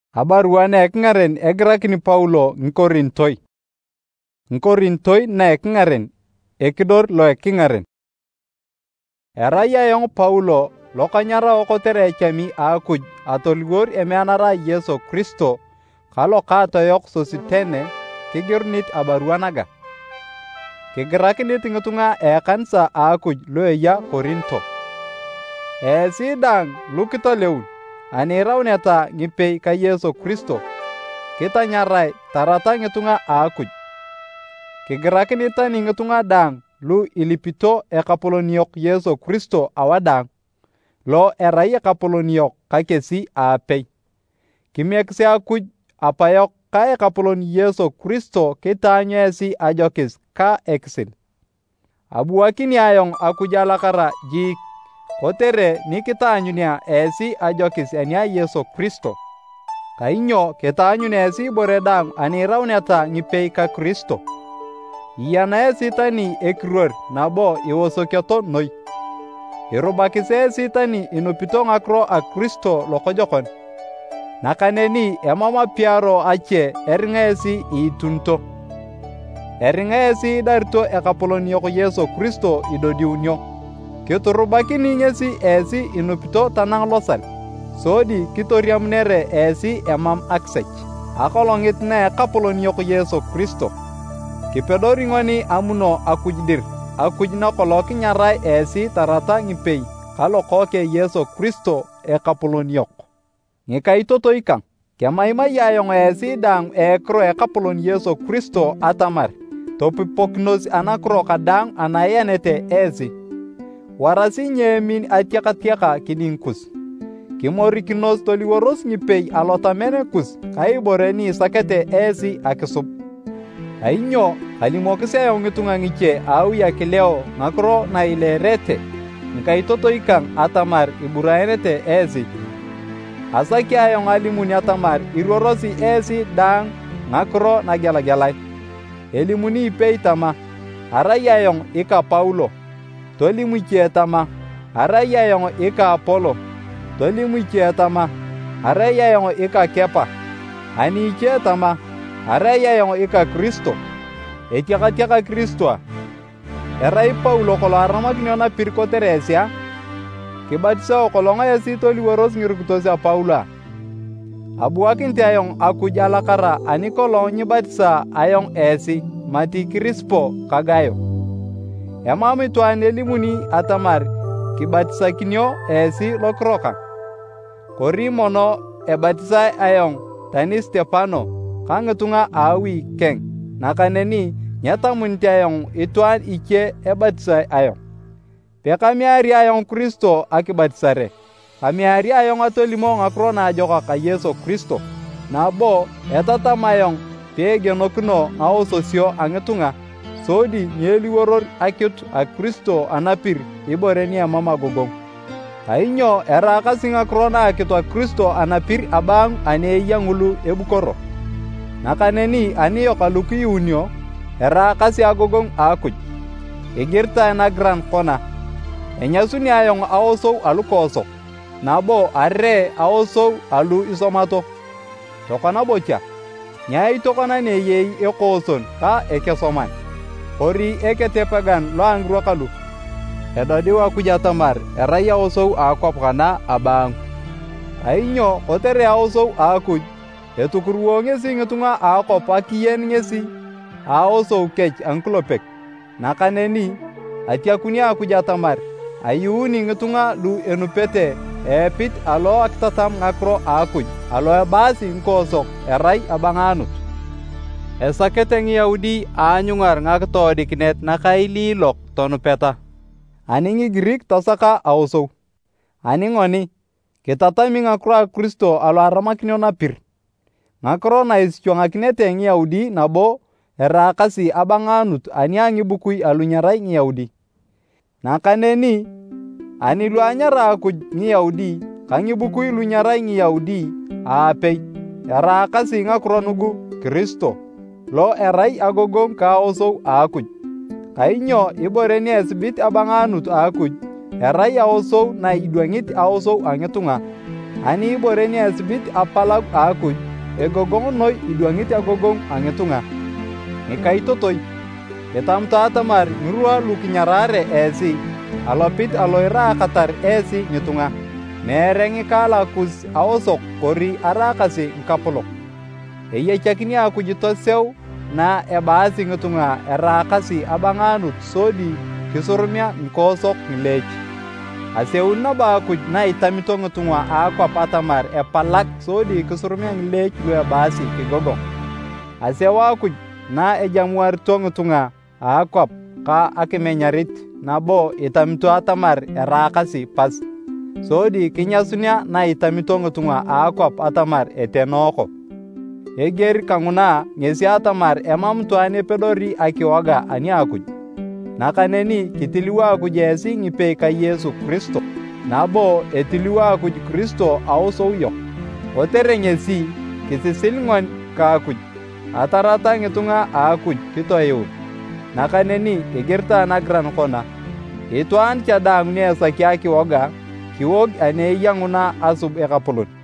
Abarua na ekingaren egirakini Paulo nkorintoi. Nkorintoi na ekingaren ekidor lo ekingaren. Eraya yong Paulo lokanyara okotere echami akuj atolgor emeanara Yesu Kristo kalo katoyok Sositene kigirnit abarua naga. Kigirakinit ngitunga kanisa akuj lo eya Korinto. Sidang lukitoleun anirauneta ngipei ka Yesu Kristo kitanyarai tarata ngitunga akuj. Kigirakinit tani ngitunga dang lu ilipito ekapoloniok Yesu Kristo awadang lo erai ekapoloniok kakesi apei. Kimiekisi akuj apayok ka ekapolon Yesu Kristo kitanyo esi ajokis ka eksil. Abuakini ayong akuj alakara jik kotere nikitaanyunia esi ajokis enia Yesu Kristo. Kainyo kitaanyun esi bore dang anirauneta ngipei ka Kristo. Iyana esi tani ekiror nabo iwosokioto noi. Irubakisi esi tani inupito ngakro a Kristo lokojokon. Nakaneni emama piaro ache eringa esi itunto. Eringa esi idarito ekapoloniok Yesu Kristo idodiunyo. Kiturubakini ngesi esi inupito tanang losal. Sodi kitoriamnere esi emam aksech. Akolongit na ekapoloniok Yesu Kristo. Kipedori ngoni amuno akujdir. Akuj na koloki nyarai esi tarata ngipei kalo koke Yesu Kristo ekapoloniok. Ngikaitoto ikang. Kemaimai ayong esi dang ekro ekapolon Yesu Kristo atamar. Topipoknos anakro kadang anayenete esi. Warasi nyemin atiaka kiningkus. Kimorikinos toliworos ngipei alotamene kus kaiboreni sakete esi akisub. Ainyo alimokisi ayong ngitunga ngiche au ya kileo ngakro na ilerete. Ngikaitoto ikang atamar iburaenete esi. Asaki ayong alimuni atamar irorosi esi dang ngakro na gelagelai. Elimuni ipei tama. Arai ayong ika Paulo. Tolimu ikietama. Arai ayong ika Apolo. Tolimu ikietama. Arai ayong ika Kepa. Ani ikietama. Arai ayong ika Kristo. Etiaka Kristoa. Erai Paulo kolo aramakini ona pirikotere esia. Kibatisa okolonga esi toliworos ngirikutosia Paula. Abuakinti ayong akuj alakara ani kolong nyibatisa ayong esi mati Krispo kagayo. Emami tuan elimuni atamar kibatisa kinyo esi lokroka. Korimono ebatisa ayong tani Stefano kangetunga awi keng. Nakaneni nyatamunti ayong ituan ike ebatisa ayong. Pekamiari ayong Kristo akibatisare. Kamiari ayong atolimo ngakro na ajoka ka Yesu Kristo. Nabo etatama ayong pegenokino ngaososio angetunga. Sodi nyeliworor akit a Kristo anapir iboreni amama gogong. Kainyo era kasi ngakro na akit a Kristo anapir abang aneya ngulu ebukoro. Nakaneni aniyo kaluki unyo era kasi agogong akuj. Igirta na gran kona. Enyasuni ayong aosou alukosok. Nabo arre aosou alu isomato. Tokona bocha. Nyai tokona neyei ekoson ka ekesoman. Ori eketepagan lo angro kalu. Edodiwa kujatamar eraya aosou akop kana abang. Ainyo kotere aosou akuj. Etukuruo ngesi ngetunga akop akiyen ngesi. Aosou kech angklopek. Nakaneni atiakuni akujatamar. Ayuni ngetunga lu enupete epit alo aktatam ngakro akuj alo basi nkosok erai abanganut. Esakete ngiyaudi anyungar ngakto dikinet nakaililok tonupeta. Aningi Girik tosaka ausou. Aningoni kitatami ngakro a Kristo alo aramakini onapir. Ngakro na isyongakinete ngiyaudi nabo erakasi abanganut aniangi bukui alunyarai ngiyaudi. Nakaneni ani luanyara akuj ngiyaudi kangibukui lunyarai ngiyaudi apei era kasi ngakronugu Kristo lo erai agogong kaosou akuj. Kainyo iboreni esbit abanganut akuj erai aosou na idwangit aosou angetunga. Ani iboreni esibit apalag akuj, egogong noi idwangit agogong angitunga. Ngikaitotoi, kitamto atamar ngirua lukinyarare esi, alopit aloira katar esi ngitunga. Mere ngikala kus awosok kori arakasi ngkapolok. Eyechakini akuj toseu na ebaasi ngitunga erakasi abanganut sodi kisurumia nkosok ngilech. Aseun na ba akuj na itamito ngitunga akwap atamar epalak sodi kisurumia ngilech lu ebaasi kigogong. Asewa akuj na ejamuarito ngitunga akwap ka akimenyarit nabo itamito atamar erakasi pas. Sodi kinyasunia na itamito ngitunga akwap atamar etenoko. Eger kanguna ngesi atamar emamtuane pedori akiwaga ani akuj. Nakaneni kitiliwa akuj esi ngipe ka Yesu Kristo. Nabo etiliwa akuj Kristo auso yok. Otere ngesi kisisilngon ka akuj. Atarata ngitunga akuj kitoyun. Nakaneni egerta nagran kona. Ituan cadang nesa kiaki waga kiwog ane yanguna asub ekapulun.